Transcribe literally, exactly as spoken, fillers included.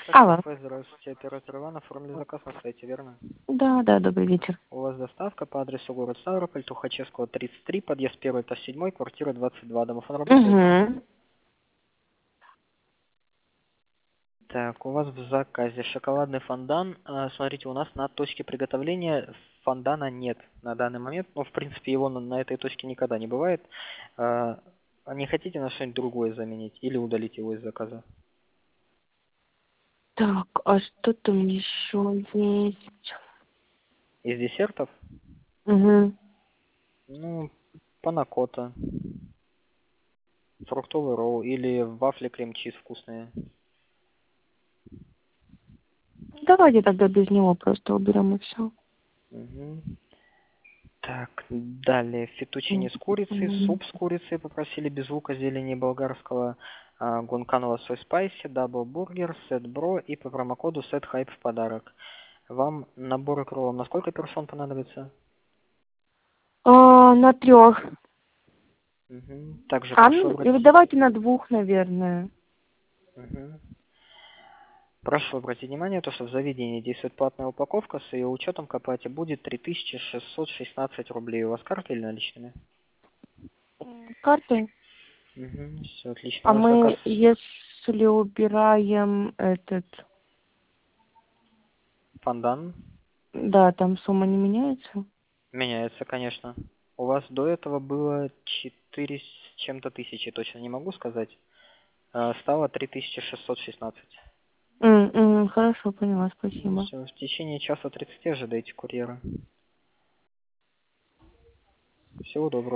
Так, Алло. КП, здравствуйте, оператор Иван, оформили заказ на сайте, верно? Да, да, добрый вечер. У вас доставка по адресу город Ставрополь, Тухачевского, тридцать три, подъезд первый, этаж седьмой, квартира двадцать два. Домофон работает? Угу. Так, у вас в заказе шоколадный фондан. А, Смотрите, у нас на точке приготовления фондана нет на данный момент. Ну, в принципе, его на, на этой точке никогда не бывает. А, а не хотите на что-нибудь другое заменить или удалить его из заказа? Так, а что там еще есть? Из десертов? Угу. Ну, панакота, фруктовый ролл или вафли крем-чиз вкусные. Давайте тогда без него просто уберем и все. Мгм. Так, далее фетучини с курицей, суп с курицей попросили без лука, зелени болгарского, а, гунканова сой спайси, дабл бургер, сет бро и по промокоду сет хайп в подарок. Вам наборы к роллам на сколько персон понадобится? А, на трех. Мгм. Также А, прошу ну, или обратить. давайте на двух, наверное. Мгм. Прошу обратить внимание, то, что в заведении действует платная упаковка, с ее учетом к оплате будет три тысячи шестьсот шестнадцать рублей. У вас карта или наличными? Карты. Угу, все отлично. А Ваш заказ мы, если убираем этот... фондан Да, там сумма не меняется? меняется, конечно. У вас до этого было четыре с чем-то тысячи, точно не могу сказать. А, Стало три тысячи шестьсот шестнадцать. М, м, хорошо, поняла, спасибо. Все, в течение часа тридцати ожидайте курьера. Всего доброго.